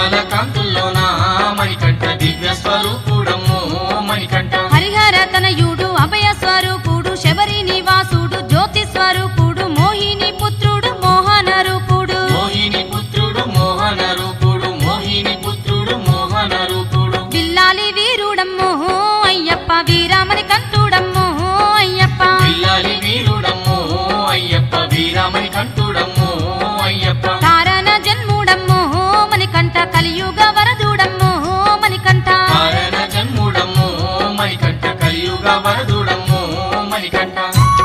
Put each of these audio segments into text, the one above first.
దీపాల కాంతుల్లోన మణికంఠ దివ్య స్వరూపుడమ్మో మణికంఠ హరిహర తనయుడు అభయ స్వరూపుడు శబరి నివాసుడు జ్యోతి స్వరూపుడు మోహిని పుత్రుడు మోహన రూపుడు మోహిని పుత్రుడు మోహన రూపుడు మోహిని పుత్రుడు మోహన రూపుడు బిల్లాలి వీరుడమ్మో అయ్యప్ప వీరామణి కంఠుడమ్మో అయ్యప్ప పిల్లాలి వీరుడమ్మో అయ్యప్ప వీరామణి కంఠుడమ్మో అయ్యప్ప కారణ జన్ముడమ్మో మణికంఠ కలియుగ వరదుడమ్మో మణికంఠ కారణ జన్ముడమ్మో మణికంఠ కలియుగ వరదుడమ్మో మణికంఠ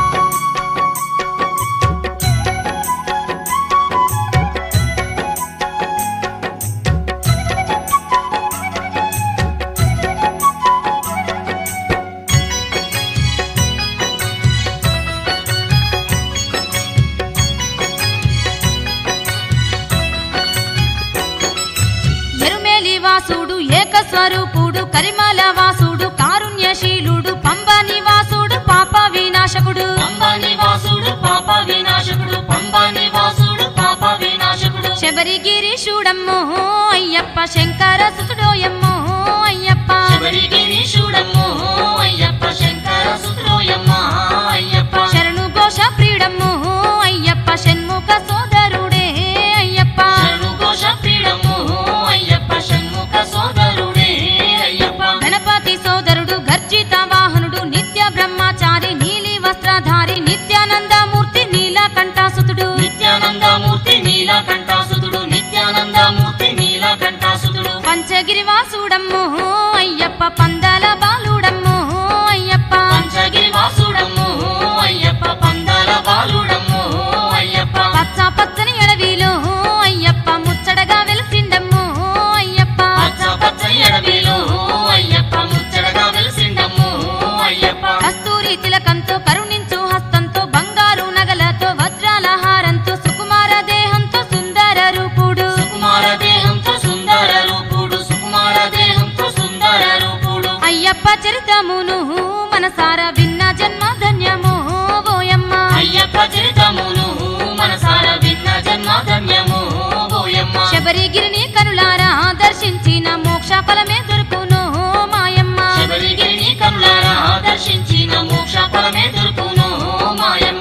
ఎరుమేలి వాసుడు ఏక స్వరూపుడు కరిమల వాసుడు కారుణ్యశీలుడు పంబ నివాసుడు పాప వినాశకుడు పంబా నివాసుడు పాప వినాశకుడు పంబా నివాసుడు పాప వినాశకుడు శబరిగిరీశుడమ్మో అయ్యప్ప శంకర సుతుడోయమ్మో అయ్యప్ప శబరిగిరీశుడమ్మో అయ్యప్ప శంకర సుతుడోయమ్మ అయ్యప్ప శరణు ఘోష ప్రియుడమ్మో అయ్యప్ప షణ్ముఖ సోదరుడే అయ్యప్ప శరణు ఘోష ప్రియుడమ్మో అయ్యప్ప షణ్ముఖ సోదరుడే అయ్యప్ప గణపతి సోదరుడు గర్జిత వాహనుడు నిత్య బ్రహ్మచారి నీలి వస్త్రధారి నిత్యానందమూర్తి నీలకంఠాసుతుడు నిత్యానందమూర్తి నీలకంఠాసుతుడు నిత్యానందమూర్తి నీలకంఠాసుతుడు పంచగిరి వాసుడమ్మో అయ్యప్ప పందల బాలుడమ్మో అయ్యప్ప పంచగిరి వాసుడమ్మో అయ్యప్ప పందాల బాలుడమ్మో అయ్యప్ప పచ్చ పచ్చని అడవిలో అయ్యప్ప ముచ్చడగా వెలిసిండమ్మో అయ్యప్ప పచ్చ పచ్చని అడవిలో అయ్యప్ప ముచ్చటగా వెలిసిండమ్మో అయ్యప్ప కస్తూరి తిలకంతో కరుణించు హస్తంతో బంగారు నగలతో వజ్రాల హారంతో సుకుమార దేహంతో సుందర రూపుడు సుకుమార దేహంతో సుందర రూపుడు సుకుమార దేహంతో సుందర రూపుడు అయ్యప్ప చరితమును మనసార విన్న జన్మ ధన్యమో ఓయమ్మ అయ్యప్ప చరితమును మనసార విన్న జన్మ ధన్యము ఓయమ్మ శబరిగిరిని కనులారా దర్శించిన మోక్ష ఫలమే దొరుకును మాయమ్మ శబరిగిరిని కనులారా దర్శించిన మోక్ష ఫలమే దొరుకును మాయమ్మ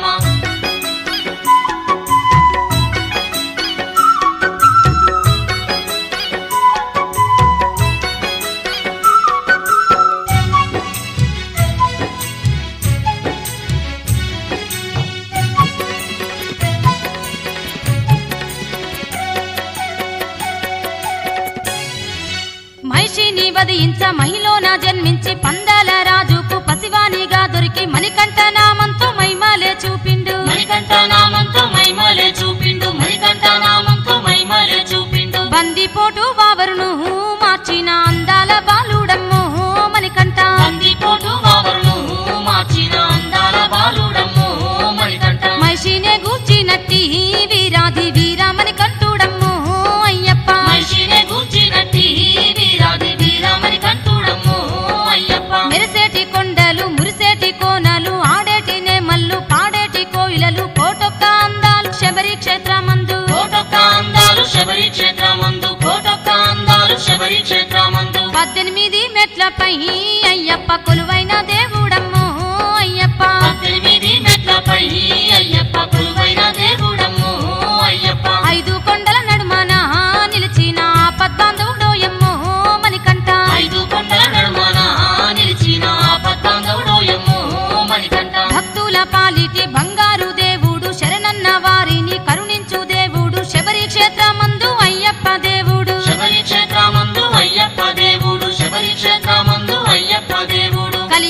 మహిషిని వధించ మహిళన జన్మించి పందాల రాజుకు పసివానిగా దొరికి మణికంఠ నామంతో మైమాలే చూపిండు మణికంఠ నామంతో మైమలే చూపిండు మణికంఠ నామంతో మైమలే చూపిండు బందిపోటు వావరును మార్చిన అందాల బాలుడమ్మో మణికంఠ బందిపోటు వావరును మార్చిన అందాల బాలుడమ్మో మణికంఠ మహిషినే గూర్చినట్టి వీరాధి వీరామణి కంఠుడమ్మో అయ్యప్ప మనిషినే గూర్చినట్టి వీరాది వీరామణి కంఠుడమ్మో అయ్యప్ప మెరిసేటి కొండలు మురిసేటి కోనలు ఆడేటి నేమల్లు పాడేటి కోయిలలు కోటొక్క అందాలు శబరి క్షేత్రమందు కోటొక్క అందాలు శబరి క్షేత్రమందు కోటొక్క అందాలు శబరి క్షేత్రమందు 18 మెట్లపై అయ్యప్ప కొలువైన దేవుడమ్మో అయ్యప్ప 18 మెట్లపై అయ్యప్ప కొలువైన దేవుడమ్మో అయ్యప్ప 5 కొండల నడుమన నిలిచిన ఆపద్బాంధవుడోయమ్మో మణికంఠ 5 కొండల నడుమన నిలిచిన ఆపద్బాంధవుడోయమ్మో మణికంఠ భక్తుల పాలిటి బంగారు దేవుడు శరణన్న వారిని కరుణించు దేవుడు శబరి క్షేత్రమందు అయ్యప్ప దేవుడు శబరి క్షేత్రమందు అయ్యప్ప దేవుడు శబరి క్షేత్రమందు అయ్యప్ప దేవుడు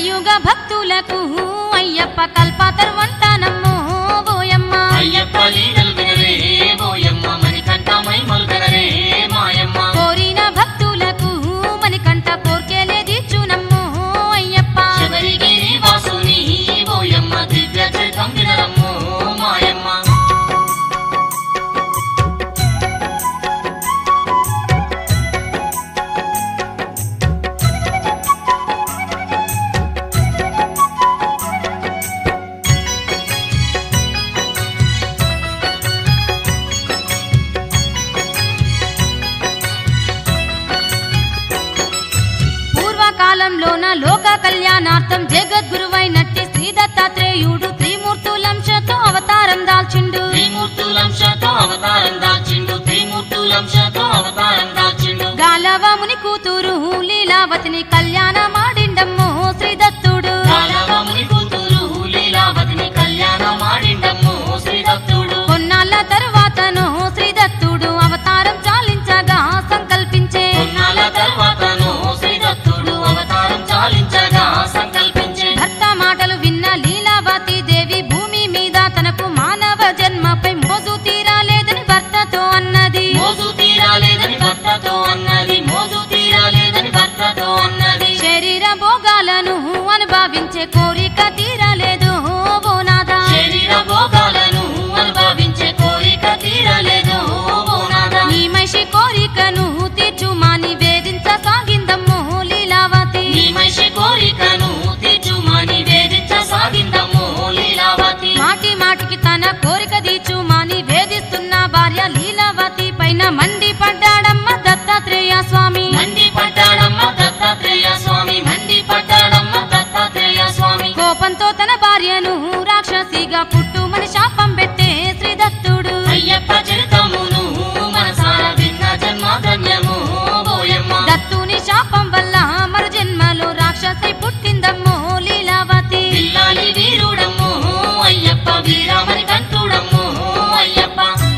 లోక కళ్యాణార్థం జగద్గురువైనట్టి శ్రీ దత్తాత్రేయుడు త్రిమూర్తులంశతో అవతారం దాల్చిండు. త్రిమూర్తులంశతో అవతారం దాల్చిండు. త్రిమూర్తులంశతో అవతారం దాల్చిండు. గాలవముని కూతురు లీలావతిని కళ్యాణమాడిండమ్మో శ్రీ దత్తుడు. గాలవముని కూతురు లీలావతిని కళ్యాణమాడిండమ్మో శ్రీ దత్తుడు. కొన్నాళ్ళ తరువాతను శ్రీ దత్తుడు అవతారం చాలించగా సంకల్పించే. కొన్నాళ్ళ తరువాతను శ్రీ దత్తుడు అవతారం చాలించగా సంకల్పించే. భర్త మాటలు విన్న లీలావతి దేవి భూమి మీద తనకు మానవ జన్మపై మోజు తీరాలేదని భర్తతో అన్నది. మోజు తీరాలేదని భర్తతో అన్నది. మోజు తీరాలేదని భర్తతో అన్నది. శరీర భోగాలను అనుభవించే కోరిక తీరలేదు ఓ నాదా. శరీర భోగాలను అనుభవించే కోరిక తీరలేదు ఓ నాదా. నీ మనిషి కోరికను తీర్చుమాని వేధించసాగిందమ్మో లీలావతి. నీ మనిషి కోరికను తీర్చుమని వేధించసాగిందమ్మో లీలావతి. మాటి మాటికి తన కోరిక తీర్చుమాని వేధిస్తున్న భార్య లీలావతి పైన మండిపడ్డాడమ్మ దత్తాత్రేయ స్వామి. మండిపడ్డాడమ్మ దత్తాత్రేయ స్వామి. మండిపడ్డాడమ్మ దత్తాత్రేయ స్వామి. కోపంతో తన భార్యను రాక్షసిగా పుట్టుమని శాపం పెట్టే శ్రీ దత్తుడు. అయ్యప్ప చరితమును మనసార విన్న జన్మ ధన్యము ఓయమ్మ. దత్తుని శాపం వల్ల మరు జన్మలో రాక్షసి పుట్టిందమ్మో లీలావతి. పిల్లాలి వీరుడమ్మో అయ్యప్ప. వీరమణి కంఠుడమ్మో అయ్యప్ప.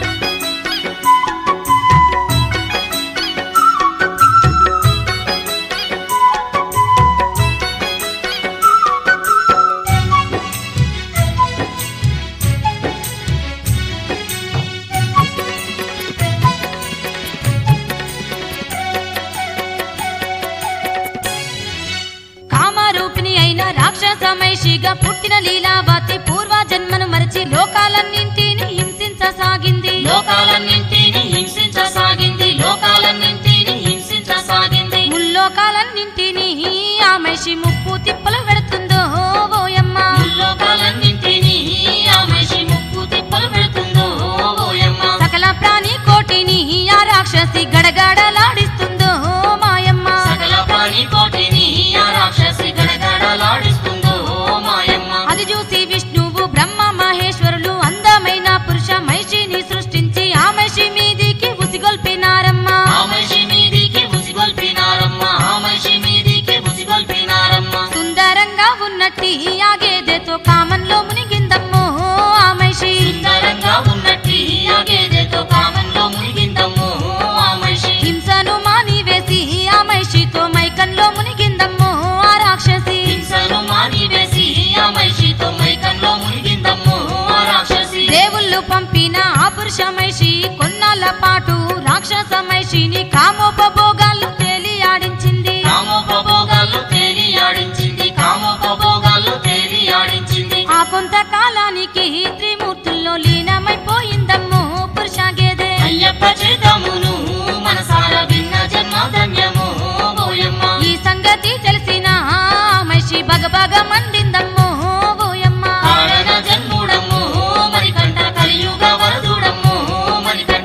కామరూపిణి అయిన రాక్షసమైషిగా పుట్టిన లీలావతి పూర్వ జన్మను మరచి లోకాలన్నింటినీ హింసించసాగింది. లోకాలన్నింటినీ హింసించసాగింది. లోకాలన్నింటినీ హింసించసాగింది. ముల్లోకాలన్నింటినీ ఆ మనిషి ముప్పు తిప్పలు పెడుతుందో ఓయమ్మ. లోకాలన్నింటినీ ఆ మనిషి ముప్పు తిప్పలు పెడుతుందో ఓయమ్మ. సకల ప్రాణి కోటిని ఆ రాక్షసి గడగడలాడిస్తుందో మాయమ్మ. సకల ప్రాణి కోటిని ఆ రాక్షసి గడగడలాడిస్తుందో మాయమ్మ. అది చూసి విష్ణువు బ్రహ్మ మహేశ్వరులు అందమైన పురుష మహిషిని సృష్టించి ఆ మహిషి మీదికి ఉసిగొల్పినారమ్మ. ఆ మనిషి మీదికి ఉసిగొల్పినారమ్మ. ఆ మనిషి మీదికి ఉసిగొల్పినారమ్మ. సుందరంగా ఉన్నట్టి ఆ గేదెతో కామంలో మునిగిందమ్మో ఆ మహిషి. సుందరంగా ఉన్నట్టి ఆ గేదెతో కామంలో మునిగిందమ్మో ఆ మనిషి. హింసను మానివేసి ఆ మహిషితో మైకంలో మునిగిందమ్మో ఆ రాక్షసి. హింసను మానివేసి ఆ మనిషితో మైకంలో మునిగిందమ్మో ఆ రాక్షసి. దేవుళ్ళు పంపిన ఆ పురుష మహిషి కొన్నాళ్ళ పాటు రాక్షస మహిషిని కామోపభోగాల్లో తేలియాడించింది. కామోపభోగాల్లో తేలియాడించింది. కామోపభోగాల్లో తేలియాడించింది. ఆ కొంతకాలానికి త్రిమూర్తుల్లో లీనమైపోయిందమ్మో పురుష గేదె. అయ్యప్ప చరితమును మనసార విన్న జన్మ ధన్యము ఓయమ్మ. ఈ సంగతి తెలిసిన ఆ మనిషి బగబగ మండిందమ్మో ఓయమ్మ. కారణ జన్ముడమ్మో మణికంఠ. కలియుగ వరదుడమ్మో మణికంఠ.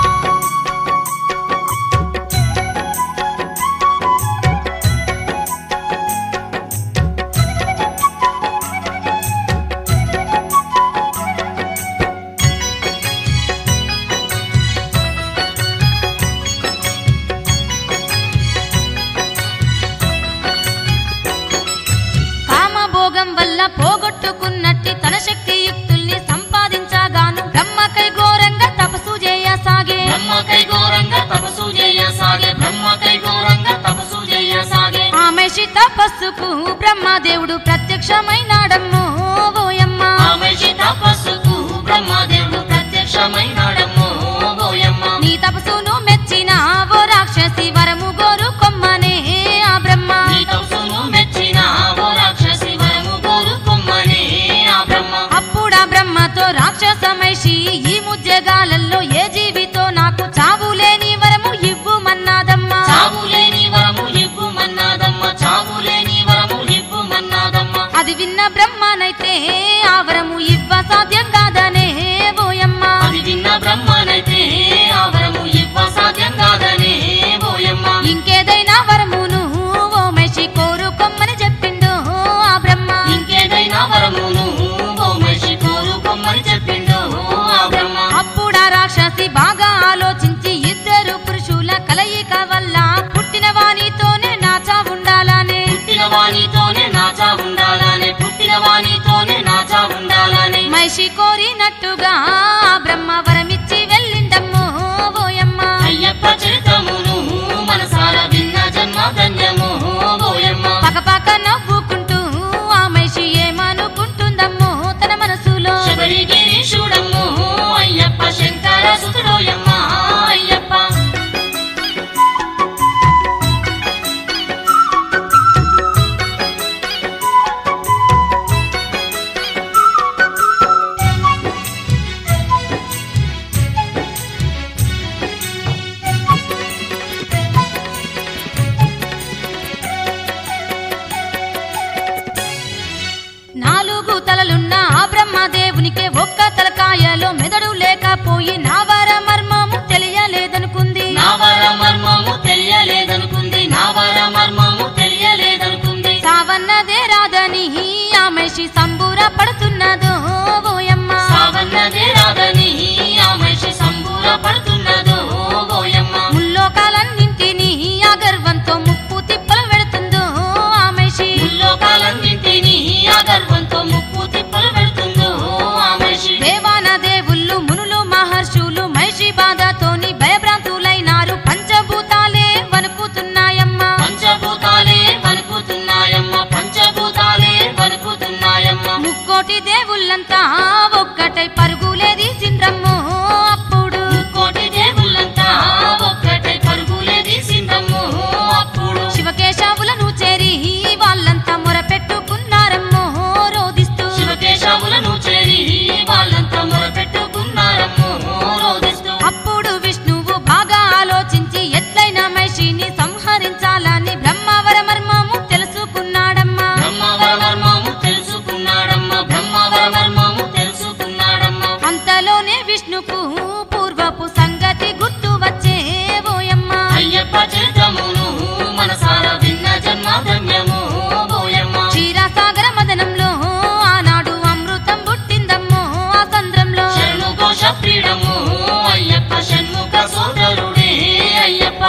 కామభోగం వల్ల పోగొట్టుకున్నట్టి తన శక్తియుక్తుల్ని సంపాదించగాను బ్రహ్మకై ఘోరంగా తపస్సు చేయసాగే. బ్రహ్మకై ఘోరంగా తపస్సు చేయసాగే. బ్రహ్మకై ఘోరంగా తపస్సు చేయసాగే. ఆ మనిషి తపస్సుకు బ్రహ్మదేవుడు ప్రత్యక్షమైనాడమ్మో ఓయమ్మ. ఆ మనిషి తపస్సుకు బ్రహ్మదేవుడు ప్రత్యక్షమైనాడమ్మో ఓయమ్మ. నీ తపస్సును మెచ్చిన ఓ రాక్షసి వరము గోరు కొమ్మనే ఆ బ్రహ్మ. నీ తపస్సును మెచ్చిన ఓ రాక్షసి వరము కోరుకొమ్మనే ఆ బ్రహ్మ. అప్పుడా బ్రహ్మతో రాక్షస మహిషి ఈ ముజ్జగాలలో ఏ జీవితో నాకు చావు లేని వరము ఇవ్వుమన్నాదమ్మ. చావులేని వరము ఇవ్వుమన్నాదమ్మ. చావులేని వరము ఇవ్వుమన్నాదమ్మ. అది విన్న బ్రహ్మనైతే ఆ వరము ఇవ్వ సాధ్యం కాదనే ఓయమ్మ. అది విన్న బ్రహ్మనైతే ఆ వరము ఇవ్వ సాధ్యం కాదనే ఓయమ్మ. ఇంకేదైనా వరమును ఓ మనిషి కోరుకొమ్మని మైషి కోరినట్టుగా బ్రహ్మ వరమిచ్చి వెళ్ళిండమ్మో ఓయమ్మ అయ్యప్ప చరితమును మనసారా విన్న జన్మ ధన్యము ఓయమ్మ పకపక నవ్వుకుంటూ ఆ మైషి ఏమనుకుంటుందమ్మో తన మనసులో శబరిగిరీశుడమ్మో అయ్యప్ప శంకర సుతుడోయమ్మ అయ్యప్ప నాలుగు తలలున్న ఆ బ్రహ్మదేవునికే ఒక్క తలకాయలో మెదడు లేకపోయి నావర మర్మము తెలియలేదనుకుంది నావర మర్మము తెలియలేదనుకుంది నావర మర్మము తెలియలేదనుకుంది సావన్నదే రాదని ఆ మైషి సంబూర పడుతున్నదో ఓయమ్మ సావన్నదే రాదని ఆ మనిషి సంబూర పడుతున్నదో ఓయమ్మ ముల్లోకాలన్నింటినీ ఆ గర్వంతో ముప్పు తిప్పలు పెడుతుందో ఆ మైషి ముల్లోకాలన్నింటినీ ఆ గర్వంతో ముప్పు తిప్పలు పెడుతుందో ఆ మనిషి దేవాన దేవుళ్ళు మునులు మహర్షులు మైషి బాధతోని భయభ్రాంతులైనారు పంచభూతాలే వణుకుతున్నాయమ్మ పంచభూతాలే వణుకుతున్నాయమ్మ పంచభూతాలే వణుకుతున్నాయమ్మ ముక్కోటి దేవుళ్ళంతా ఒక్కటై పరుగులేది సిండ్రమ్మో అప్పుడు కోటి దేవుళ్ళంతా ఒక్కటై పరుగులే తీసిందమ్మో అప్పుడు శివకేశవులను చేరి వాళ్ళంతా మొరపెట్టుకున్నారమ్మో రోదిస్తూ శివకేశవులను చేరి వాళ్ళంతా మొరపెట్టుకున్నారమ్మో రోదిస్తూ అప్పుడు విష్ణువు బాగా ఆలోచించి ఎట్లైనా మైషిని సంహరించాలని బ్రహ్మవర మర్మము తెలుసుకున్నాడమ్మా బ్రహ్మవర మర్మము తెలుసుకున్నాడమ్మా బ్రహ్మవర మర్మము తెలుసుకున్నాడమ్మా అంతలోనే విష్ణుకు పూర్వపు సంగతి గుర్తు వచ్చే ఓయమ్మ అయ్యప్ప చరితమును మనసారా విన్న జన్మ ధన్యము ఓయమ్మ క్షీరసాగర మదనంలో ఆనాడు అమృతం పుట్టిందమ్మో ఆ సంద్రంలో శరణు ఘోష ప్రీడము అయ్యప్ప షణ్ముఖ సోదరుడే అయ్యప్ప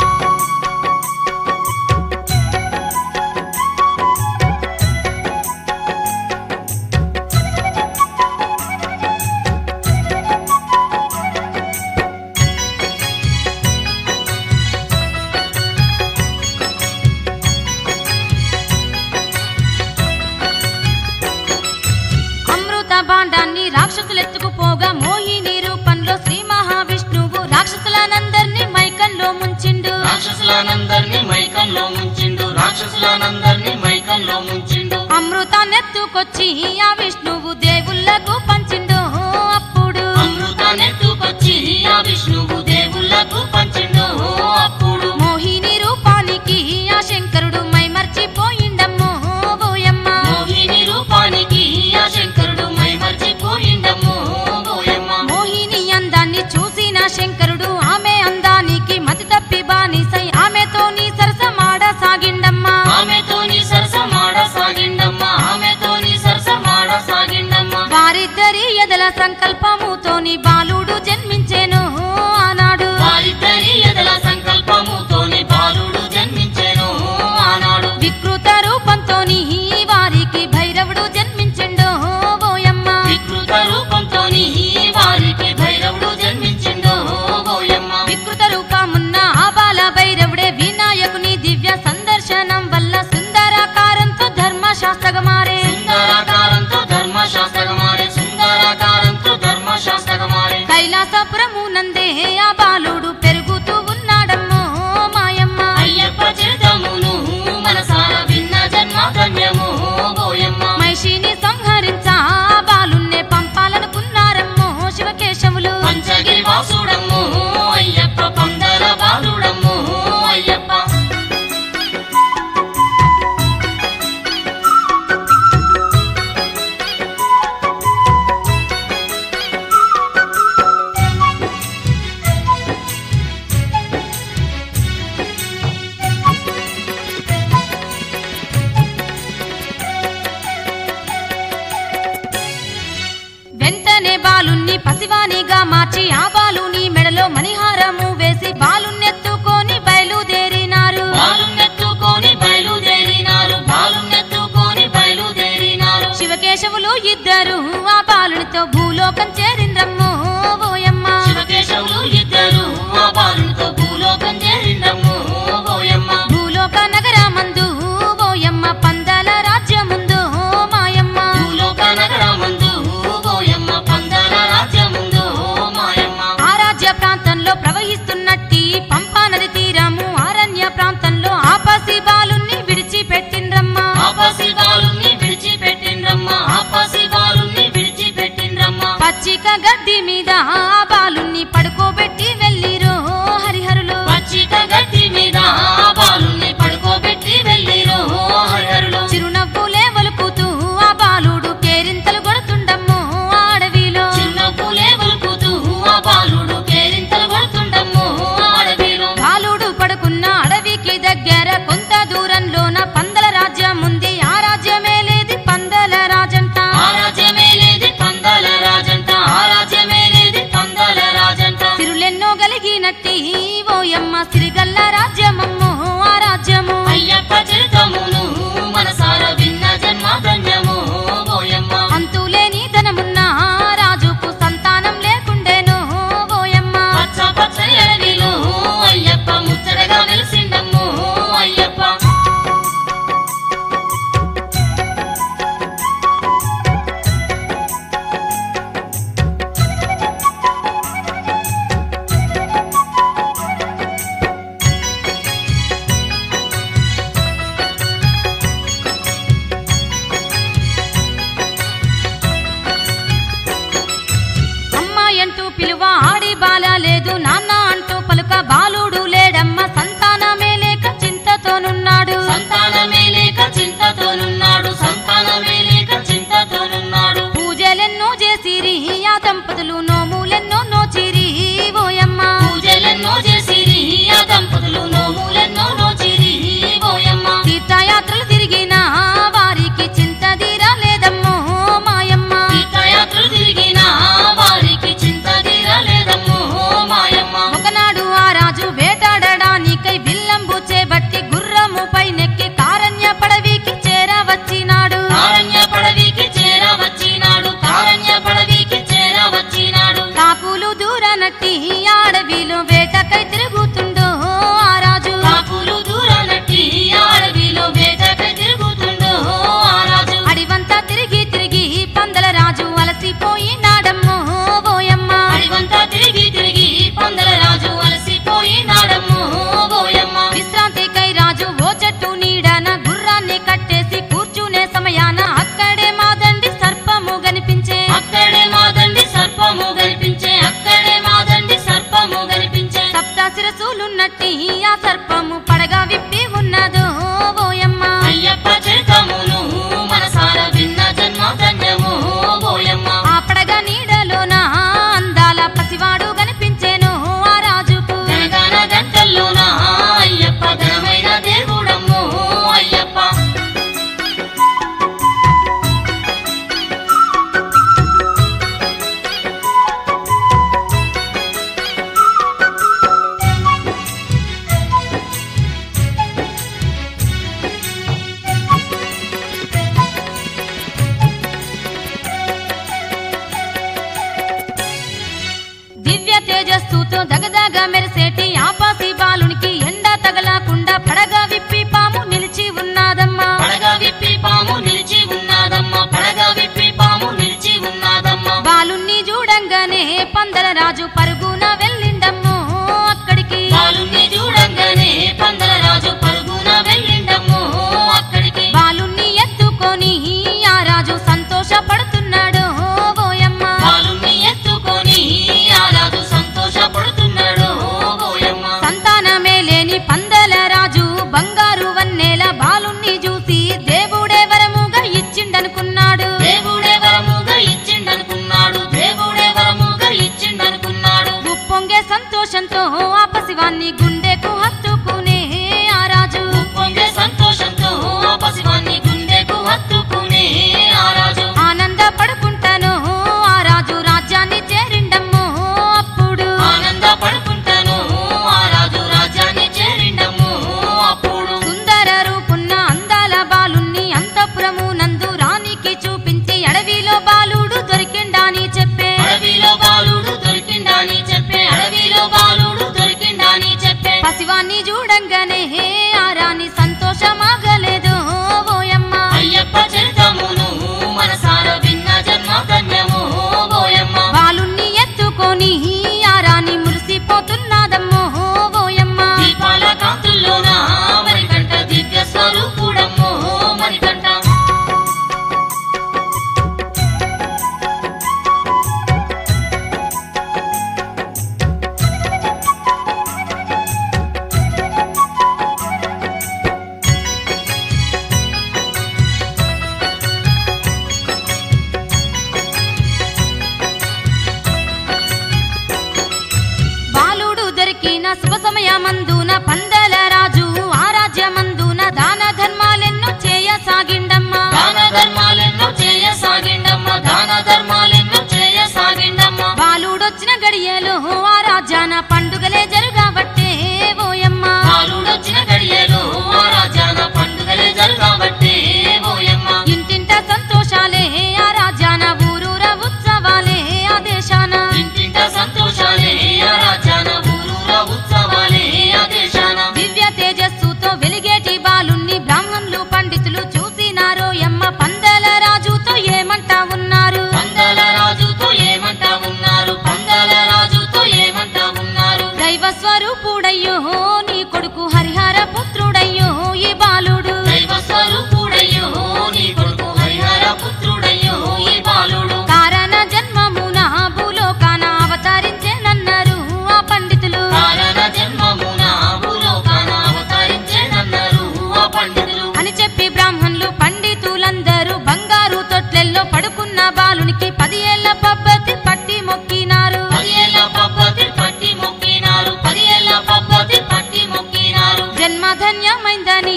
అమృత భాండాన్ని రాక్షసులెత్తుకుపోగా మోహిని రూపంలో శ్రీ మహావిష్ణువు రాక్షసులనందరినీ మైకంలో ముంచిండు రాక్షసులనందరినీ మైకంలో ముంచిండు రాక్షసులనందరినీ మైకంలో ముంచిండు అమృతాన్నెత్తుకొచ్చి ఆ విష్ణువు దేవుళ్ళకు పంచిండు అప్పుడు అమృతాన్నెత్తుకొచ్చి ఆ విష్ణువు దేవుళ్ళకు పంచిండు అప్పుడు మోహిని రూపానికి ఆ శంకరుడు మైమర్చిపోయిండమ్మో ఓయమ్మ మోహిని రూపానికి ఆ శంకరుడు మైమర్చిపోయిండమ్మో ఓయమ్మ మోహిని అందాన్ని చూసిన శంకరుడు ఆమె అందానికి మతి తప్పి బానిసై ఆమెతోని సరసమాడ సాగిండమ్మా ఆమెతోని సరసమాడ సాగిండమ్మా ఆమెతోని సరసమాడ సాగిండమ్మా వారిద్దరి ఎదల సంకల్పముతోని బాలుడు జన్మించెను ఆనాడు వారిద్దరి ఎదల సంకల్పముతోని బాలుడు జన్మించెను ఆనాడు వికృత రూపంతోని వారికి భైరవుడు జన్మించెండు ఓయమ్మ వికృత రూపంతోని వారికి భైరవుడు జన్మించిండు ఓయమ్మ వికృత రూపమున్న ఆ బాల భైరవుడే వినాయకుని దివ్య సందర్శనం వల్ల సుందరాకారంతో ధర్మశాస్త్రగా మారే సుందరాకారంతో ధర్మశాస్త్రగా మారే సుందరాకారంతో ధర్మశాస్త్రగా మారే కైలాసపురము నందే ఆ బాలుడు పెరుగుతూ ఉన్నాడమ్మో మాయమ్మ అయ్యప్ప చరితమును మనసారా విన్న జన్మ ధన్యము ఓయమ్మ మైషిని సంహరించా ఆ బాలున్నే పంపాలనుకున్నారమ్మో శివకేశవులు పంచగిరి వాసుడమ్ము అయ్యప్ప పందర బాలుడమ్ము అయ్యప్ప వెంటనే బాలుణ్ణి పసివానిగా మార్చి ఆ బాలుని మెడలో మణిహారము వేసి బాలున్నెత్తుకొని బయలుదేరినారు బాలున్నెత్తుకొని బయలుదేరినారు శివకేశవులు ఇద్దరు ఆ బాలునితో భూలోకం చేరిండ్రమ్మో ఓయమ్మ శివకేశవులు ఇద్దరు ఆ బాలునితో భూలోకం చేరిండ్రమ్మో ఓయమ్మ భూలోక నగరమందు ఓయమ్మ పందాల రాజ్యముందు మాయమ్మ భూలోక నగరమందు ఓయమ్మ పందాల రాజ్యముందు మాయమ్మ ఆ రాజ్య ప్రాంతంలో ప్రవహిస్తున్నట్టి పంపా నది తీరము అరణ్య ప్రాంతంలో ఆపసి బాలుని విడిచిపెట్టిండ్రమ్మా ఆపసి బాలుని విడిచిపెట్టిండ్రమ్మా ఆపసి బాలుని విడిచిపెట్టిండ్రమ్మా పచ్చిక గడ్డి మీద ఆ బాలుని పడుకోబెట్టి వెళ్ళిరో హరిహరులు పచ్చిక గడ్డి మీద ఆ బాలుని పడుకోబెట్టి వెళ్ళిరో హరిహరులు చిరునవ్వులే ఒలుకుతూ ఆ బాలుడు కేరింతలు కొడుతుండమ్మో ఆ అడవిలో చిన్నప్పులే ఒలుకుతూ ఆ బాలుడు కేరింతలు కొడుతుండమ్మో అడవిలో బాలుడు పడుకున్న అడవికి దగ్గర కొంత దూరంలోన పందల రాజ్యం ఉంది ఆ రాజ్యమే లేది పందల రాజంట ఆ రాజ్యమే లేది పందాల రాజంట ఆ రాజ్యమే లేది పందాల రాజంట సిరులెన్నో కలిగినట్టి ఓయమ్మ సిరిగల్ల రాజ్యమమ్మో ఆ రాజ్యము అయ్యప్ప చరితమును మనసార విన్న జన్మ ధన్యము ఓయమ్మ అంతులేని ధనమున్న ఆ రాజుకు సంతానం లేకుండేనో ఓయమ్మ పచ్చ పచ్చని అడవిలో అయ్యప్ప ముచ్చటగా వెలిసిండమ్మో అయ్యప్ప అమ్మాయంటూ పిలువ ఆడి బాల లేదు నాన్న అంటూ పలుక బాలుడు లేడమ్మ సంతానమే లేక చింతతోనున్నాడు సంతానమే లేక చింతతోనున్నాడు సంతానమే లేక చింతతోనున్నాడు పూజలెన్నో చేసిరి ఆ దంపతులు నోములెన్నో నోచిరి ఓయమ్మ పూజలెన్నో చేసిరి ఆ దంపతులు నోములెన్నో నోచిరి ఓయమ్మ తీర్థయాత్రలు తిరిగిన వారికి చింత తీరలేదమ్మో మాయమ్మ తీర్థయాత్రలు తిరిగిన వారికి చింత తీరలేదమ్మో మాయమ్మ ఒకనాడు ఆ రాజు వేటాడడానికై బిల్లంబు చేబట్టి గుర్రము పైనెక్కి కారణ్య పడవికి చేరవచ్చినాడు కారణ్య పడవికి చేరవచ్చినాడు కారణ్య పడవికి చేరవచ్చినాడు కాకులు దూరనట్టి అడవిలో వేటకై తిరుగుతుండో ఆ రాజు కాకులు దూరనట్టి అడవిలో వేటకై తిరుగుతుండో ఆ రాజు అడివంతా తిరిగి తిరిగి పందల రాజు అలసిపోయినాడమ్మో ఓయమ్మ అడివంతా తిరిగి తిరిగి పందల రాజు అలసిపోయినాడమ్మో ఓయమ్మ విశ్రాంతికై రాజు ఓ చెట్టు నీడన గుర్రాన్ని కట్టేసి కూర్చునే సమయాన అక్కడే మాదండి సర్పము కనిపించే అక్కడే మాదండి సర్పము కనిపించే అక్కడే మాదండి సర్పము కనిపించే సప్త శిరసులున్నట్టి ఆ సర్పము పడగా విప్పి ఉన్నదో ఓయమ్మ అయ్యప్ప చరితమును మనసార విన్న జన్మ ధన్యము ఓయమ్మ ఆ పడగా నీడలోన అందాల పసివాడు కనిపించేను ఆ రాజుకు గనగన గంటల్లోన అయ్యప్ప ఘనమైన దేవుడమ్మో అయ్యప్ప దివ్య తేజస్సుతో దగదగ మెరిసేటి ఆపాసి బాలునికి ఎండ తగలకుండా పడగా విప్పి పాము నిలిచి ఉన్నదమ్మా పడగ విప్పి పాము నిలిచి ఉన్నదమ్మ పడగ విప్పి పాము నిలిచి ఉన్నదమ్మ బాలుణ్ణి చూడంగానే పందల రాజు పరుగున వెళ్ళిండమ్మో అక్కడికి బాలుని చూడంగానే పందల రాజు పరుగున వెళ్ళిండమ్మో అక్కడికి బాలుణ్ణి ఎత్తుకొని ఆ రాజు సంతోషపడుతున్నాడు ఓయమ్మ బాలుని ఎత్తుకొని ఆ రాజు సంతోషపడుతున్నాడు ఓయమ్మ సంతానమే లేని పందల రాజు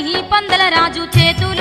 పందల రాజు చేతుల